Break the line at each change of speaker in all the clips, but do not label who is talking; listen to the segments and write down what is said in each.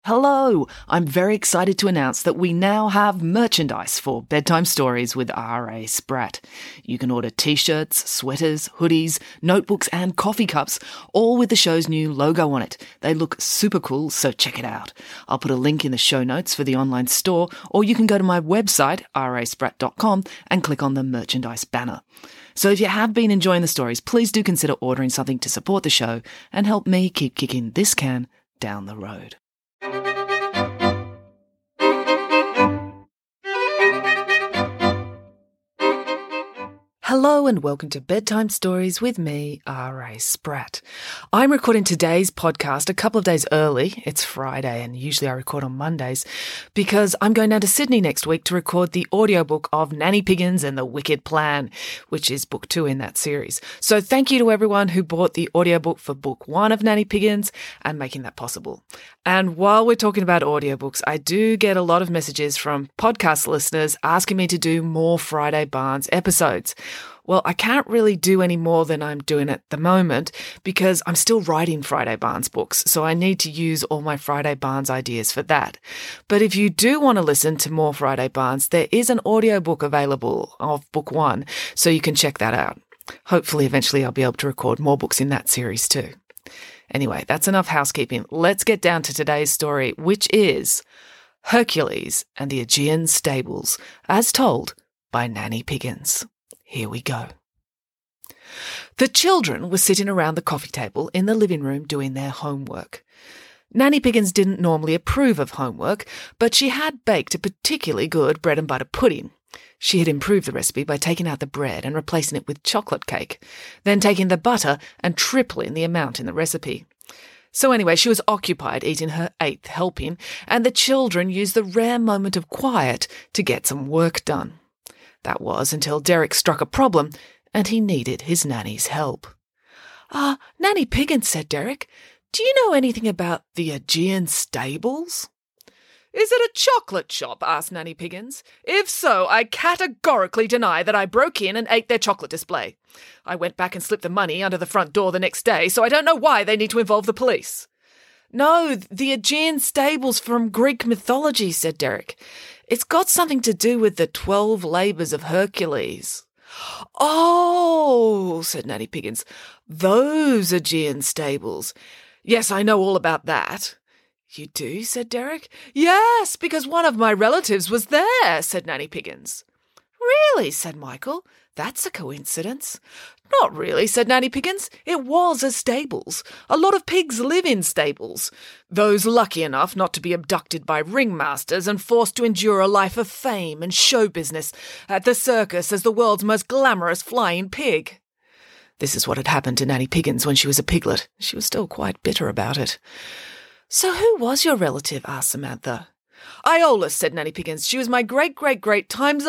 Hello! I'm very excited to announce that we now have merchandise for Bedtime Stories with R.A. Spratt. You can order t-shirts, sweaters, hoodies, notebooks and coffee cups, all with the show's new logo on it. They look super cool, so check it out. I'll put a link in the show notes for the online store, or you can go to my website, raspratt.com, and click on the merchandise banner. So if you have been enjoying the stories, please do consider ordering something to support the show and help me keep kicking this can down the road. Hello and welcome to Bedtime Stories with me, R.A. Spratt. I'm recording today's podcast a couple of days early. It's Friday and usually I record on Mondays because I'm going down to Sydney next week to record the audiobook of Nanny Piggins and the Wicked Plan, which is book 2 in that series. So thank you to everyone who bought the audiobook for book 1 of Nanny Piggins and making that possible. And while we're talking about audiobooks, I do get a lot of messages from podcast listeners asking me to do more Friday Barnes episodes. Well, I can't really do any more than I'm doing at the moment because I'm still writing Friday Barnes books, so I need to use all my Friday Barnes ideas for that. But if you do want to listen to more Friday Barnes, there is an audiobook available of book 1, so you can check that out. Hopefully, eventually I'll be able to record more books in that series too. Anyway, that's enough housekeeping. Let's get down to today's story, which is Hercules and the Aegean Stables, as told by Nanny Piggins. Here we go. The children were sitting around the coffee table in the living room doing their homework. Nanny Piggins didn't normally approve of homework, but she had baked a particularly good bread and butter pudding. She had improved the recipe by taking out the bread and replacing it with chocolate cake, then taking the butter and tripling the amount in the recipe. So anyway, she was occupied eating her 8th helping, and the children used the rare moment of quiet to get some work done. That was until Derek struck a problem, and he needed his nanny's help. Nanny Piggins, said Derek, do you know anything about the Aegean Stables? Is it a chocolate shop? Asked Nanny Piggins. If so, I categorically deny that I broke in and ate their chocolate display. I went back and slipped the money under the front door the next day, so I don't know why they need to involve the police. No, the Aegean Stables from Greek mythology, said Derek. It's got something to do with the 12 labours of Hercules. Oh, said Nanny Piggins, those Aegean Stables. Yes, I know all about that. You do, said Derek. Yes, because one of my relatives was there, said Nanny Piggins. Really, said Michael. That's a coincidence. Not really, said Nanny Piggins. It was a stables. A lot of pigs live in stables. Those lucky enough not to be abducted by ringmasters and forced to endure a life of fame and show business at the circus as the world's most glamorous flying pig. This is what had happened to Nanny Piggins when she was a piglet. She was still quite bitter about it. So who was your relative? Asked Samantha. Iolaus, said Nanny Piggins. She was my great-great-great times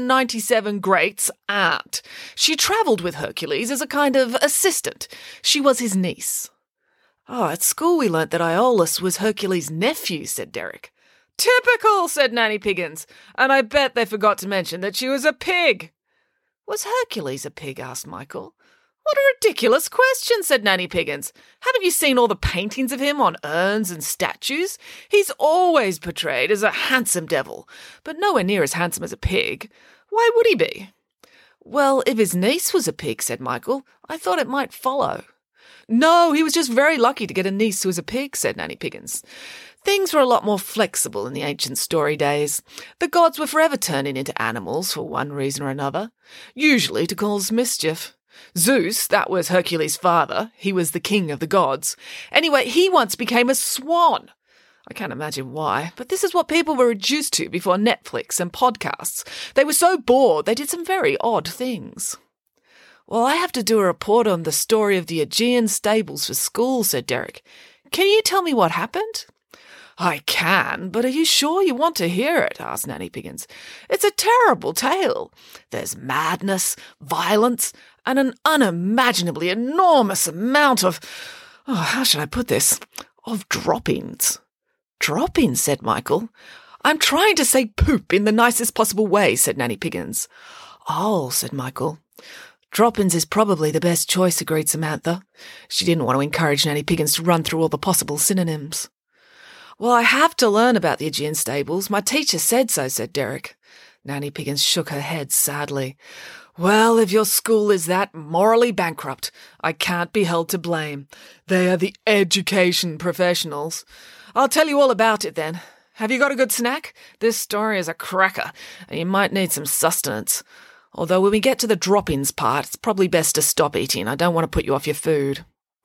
197 greats aunt. She travelled with Hercules as a kind of assistant. She was his niece. At school we learnt that Iolaus was Hercules' nephew, said Derek. Typical, said Nanny Piggins. And I bet they forgot to mention that she was a pig. Was Hercules a pig? Asked Michael. What a ridiculous question, said Nanny Piggins. Haven't you seen all the paintings of him on urns and statues? He's always portrayed as a handsome devil, but nowhere near as handsome as a pig. Why would he be? Well, if his niece was a pig, said Michael, I thought it might follow. No, he was just very lucky to get a niece who was a pig, said Nanny Piggins. Things were a lot more flexible in the ancient story days. The gods were forever turning into animals for one reason or another, usually to cause mischief. Zeus, that was Hercules' father. He was the king of the gods. Anyway, he once became a swan. I can't imagine why, but this is what people were reduced to before Netflix and podcasts. They were so bored, they did some very odd things. Well, I have to do a report on the story of the Aegean Stables for school, said Derek. Can you tell me what happened? I can, but are you sure you want to hear it? Asked Nanny Piggins. It's a terrible tale. There's madness, violence, and an unimaginably enormous amount of, how should I put this, of droppings. Droppings, said Michael. I'm trying to say poop in the nicest possible way, said Nanny Piggins. Oh, said Michael. Droppings is probably the best choice, agreed Samantha. She didn't want to encourage Nanny Piggins to run through all the possible synonyms. Well, I have to learn about the Aegean stables. My teacher said so, said Derek. Nanny Piggins shook her head sadly. Well, if your school is that morally bankrupt, I can't be held to blame. They are the education professionals. I'll tell you all about it then. Have you got a good snack? This story is a cracker, and you might need some sustenance. Although when we get to the drop-ins part, it's probably best to stop eating. I don't want to put you off your food.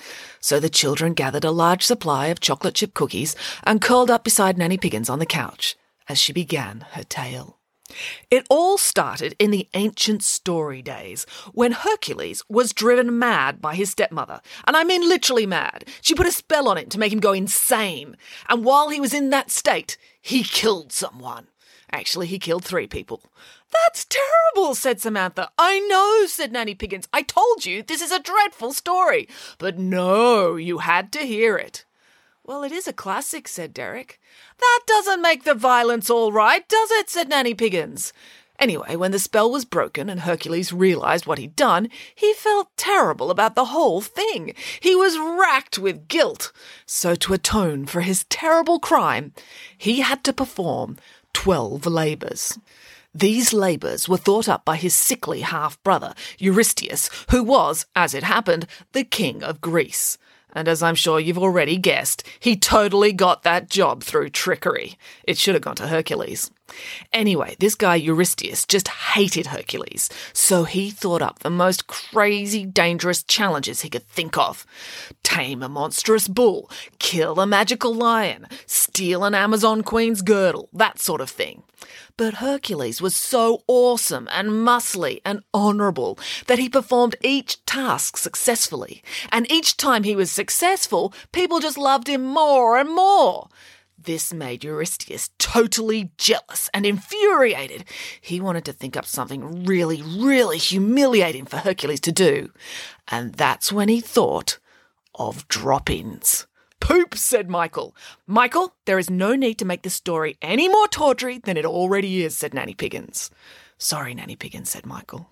So the children gathered a large supply of chocolate chip cookies and curled up beside Nanny Piggins on the couch as she began her tale. It all started in the ancient story days, when Hercules was driven mad by his stepmother. And I mean literally mad. She put a spell on him to make him go insane. And while he was in that state, he killed someone. Actually, he killed 3 people. That's terrible, said Samantha. I know, said Nanny Piggins. I told you this is a dreadful story. But no, you had to hear it. Well, it is a classic, said Derek. That doesn't make the violence all right, does it? Said Nanny Piggins. Anyway, when the spell was broken and Hercules realised what he'd done, he felt terrible about the whole thing. He was racked with guilt. So to atone for his terrible crime, he had to perform 12 labours. These labours were thought up by his sickly half-brother, Eurystheus, who was, as it happened, the king of Greece. And as I'm sure you've already guessed, he totally got that job through trickery. It should have gone to Hercules. Anyway, this guy Eurystheus just hated Hercules, so he thought up the most crazy, dangerous challenges he could think of. Tame a monstrous bull, kill a magical lion, steal an Amazon queen's girdle, that sort of thing. But Hercules was so awesome and muscly and honourable that he performed each task successfully. And each time he was successful, people just loved him more and more. This made Eurystheus totally jealous and infuriated. He wanted to think up something really, really humiliating for Hercules to do. And that's when he thought of drop-ins. Poop, said Michael. Michael, there is no need to make this story any more tawdry than it already is, said Nanny Piggins. Sorry, Nanny Piggins, said Michael.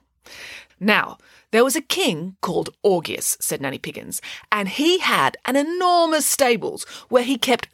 Now, there was a king called Augeas, said Nanny Piggins, and he had an enormous stables where he kept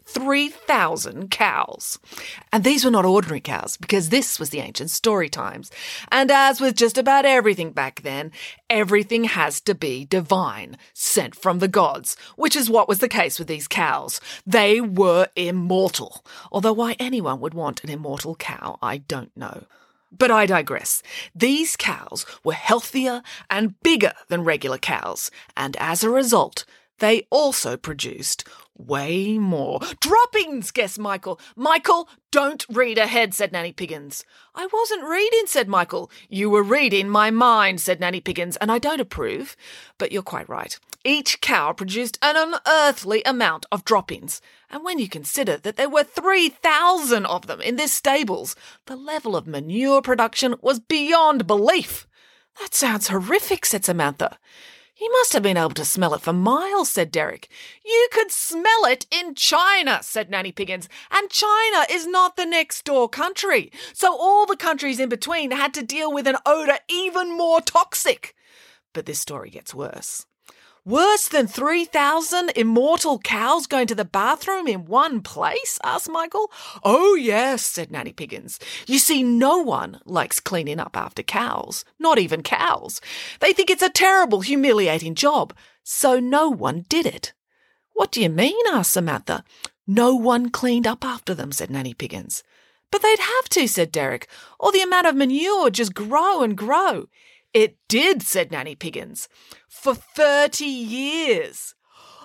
3,000 cows. And these were not ordinary cows, because this was the ancient story times. And as with just about everything back then, everything has to be divine, sent from the gods, which is what was the case with these cows. They were immortal, although why anyone would want an immortal cow, I don't know. But I digress. These cows were healthier and bigger than regular cows, and as a result, they also produced way more droppings, guessed Michael. Michael, don't read ahead, said Nanny Piggins. I wasn't reading, said Michael. You were reading my mind, said Nanny Piggins, and I don't approve. But you're quite right. Each cow produced an unearthly amount of droppings. And when you consider that there were 3,000 of them in this stables, the level of manure production was beyond belief. That sounds horrific, said Samantha. You must have been able to smell it for miles, said Derek. You could smell it in China, said Nanny Piggins, and China is not the next door country. So all the countries in between had to deal with an odour even more toxic. But this story gets worse. Worse than 3,000 immortal cows going to the bathroom in one place? Asked Michael. Oh, yes, said Nanny Piggins. You see, no one likes cleaning up after cows, not even cows. They think it's a terrible, humiliating job, so no one did it. What do you mean? Asked Samantha. No one cleaned up after them, said Nanny Piggins. But they'd have to, said Derek, or the amount of manure would just grow and grow. It did, said Nanny Piggins, for 30 years.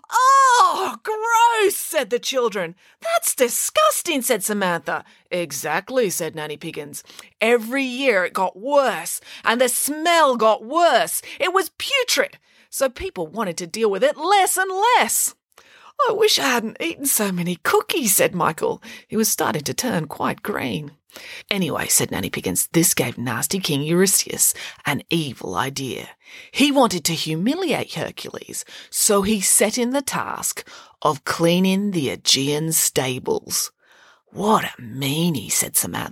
Oh, gross, said the children. That's disgusting, said Samantha. Exactly, said Nanny Piggins. Every year it got worse, and the smell got worse. It was putrid, so people wanted to deal with it less and less. I wish I hadn't eaten so many cookies, said Michael. He was starting to turn quite green. Anyway, said Nanny Piggins, this gave nasty King Eurystheus an evil idea. He wanted to humiliate Hercules, so he set in the task of cleaning the Aegean stables. What a meanie, said Samantha.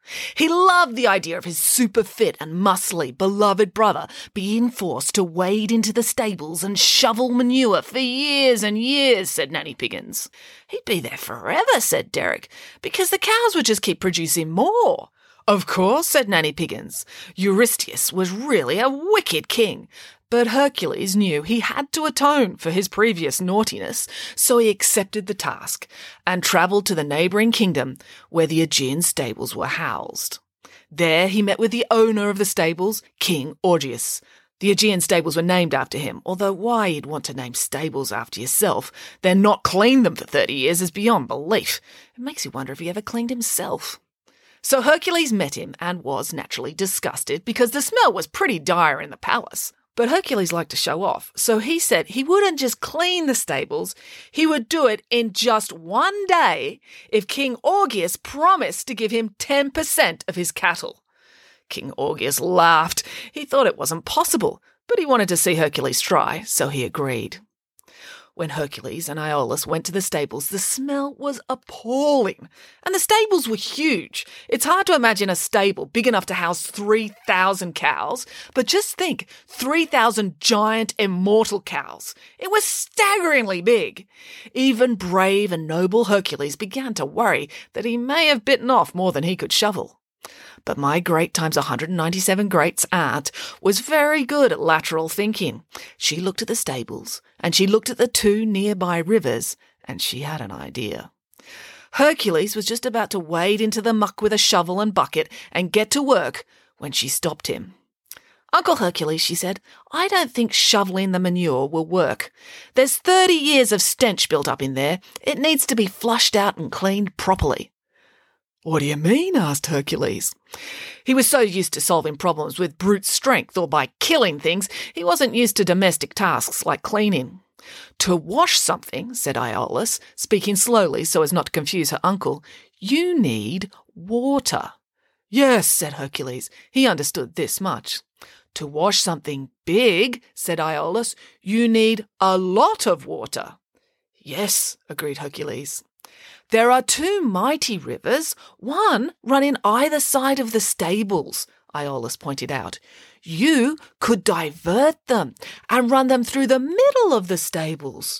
He loved the idea of his super fit and muscly, beloved brother being forced to wade into the stables and shovel manure for years and years, said Nanny Piggins. He'd be there forever, said Derek, because the cows would just keep producing more. Of course, said Nanny Piggins. Eurystheus was really a wicked king, but Hercules knew he had to atone for his previous naughtiness, so he accepted the task and travelled to the neighbouring kingdom where the Aegean stables were housed. There he met with the owner of the stables, King Augeas. The Aegean stables were named after him, although why you'd want to name stables after yourself, then not clean them for 30 years is beyond belief. It makes you wonder if he ever cleaned himself. So Hercules met him and was naturally disgusted because the smell was pretty dire in the palace. But Hercules liked to show off, so he said he wouldn't just clean the stables, he would do it in just one day if King Augeas promised to give him 10% of his cattle. King Augeas laughed. He thought it wasn't possible, but he wanted to see Hercules try, so he agreed. When Hercules and Iolaus went to the stables, the smell was appalling, and the stables were huge. It's hard to imagine a stable big enough to house 3,000 cows, but just think, 3,000 giant immortal cows. It was staggeringly big. Even brave and noble Hercules began to worry that he may have bitten off more than he could shovel. But my great times 197 greats aunt was very good at lateral thinking. She looked at the stables, and she looked at the 2 nearby rivers, and she had an idea. Hercules was just about to wade into the muck with a shovel and bucket and get to work when she stopped him. "Uncle Hercules," she said, "I don't think shoveling the manure will work. There's 30 years of stench built up in there. It needs to be flushed out and cleaned properly." "What do you mean?" asked Hercules. He was so used to solving problems with brute strength or by killing things, he wasn't used to domestic tasks like cleaning. "To wash something," said Iolaus, speaking slowly so as not to confuse her uncle, "you need water." "Yes," said Hercules. He understood this much. "To wash something big," said Iolaus, "you need a lot of water." "Yes," agreed Hercules. "There are 2 mighty rivers, one running either side of the stables," Iolaus pointed out. "You could divert them and run them through the middle of the stables."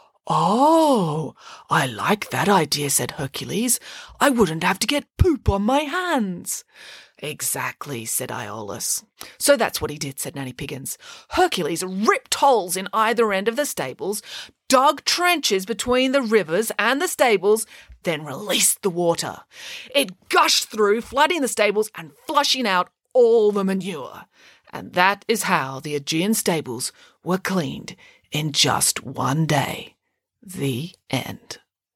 "Oh, I like that idea," said Hercules. "I wouldn't have to get poop on my hands." "Exactly," said Iolaus. "So that's what he did," said Nanny Piggins. "Hercules ripped holes in either end of the stables, dug trenches between the rivers and the stables, then released the water. It gushed through, flooding the stables and flushing out all the manure. And that is how the Aegean stables were cleaned in just one day. The end."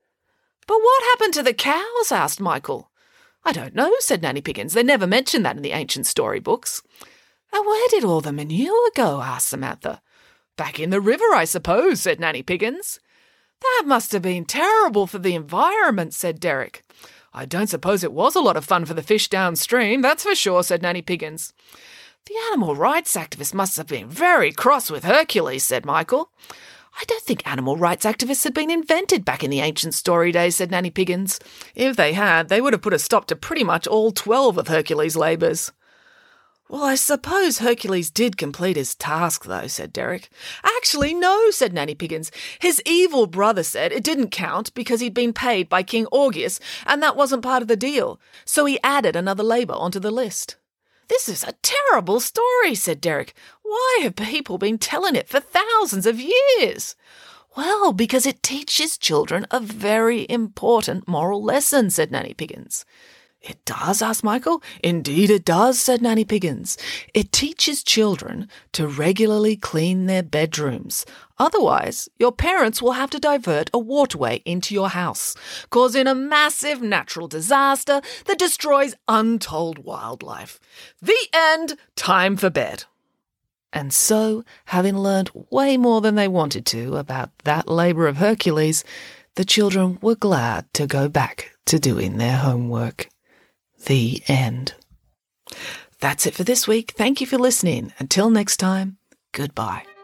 "But what happened to the cows?" asked Michael. "I don't know," said Nanny Piggins. "They never mentioned that in the ancient storybooks." "And where did all the manure go?" asked Samantha. "Back in the river, I suppose," said Nanny Piggins. "That must have been terrible for the environment," said Derek. "I don't suppose it was a lot of fun for the fish downstream, that's for sure," said Nanny Piggins. "The animal rights activists must have been very cross with Hercules," said Michael. "I don't think animal rights activists had been invented back in the ancient story days," said Nanny Piggins. "If they had, they would have put a stop to pretty much all 12 of Hercules' labours." "Well, I suppose Hercules did complete his task, though," said Derek. "Actually, no," said Nanny Piggins. "His evil brother said it didn't count because he'd been paid by King Augeas, and that wasn't part of the deal, so he added another labour onto the list." "This is a terrible story," said Derek. "Why have people been telling it for thousands of years?" "Well, because it teaches children a very important moral lesson," said Nanny Piggins. "It does?" asked Michael. "Indeed it does," said Nanny Piggins. "It teaches children to regularly clean their bedrooms. Otherwise, your parents will have to divert a waterway into your house, causing a massive natural disaster that destroys untold wildlife. The end. Time for bed." And so, having learned way more than they wanted to about that labour of Hercules, the children were glad to go back to doing their homework. The end. That's it for this week. Thank you for listening. Until next time, goodbye.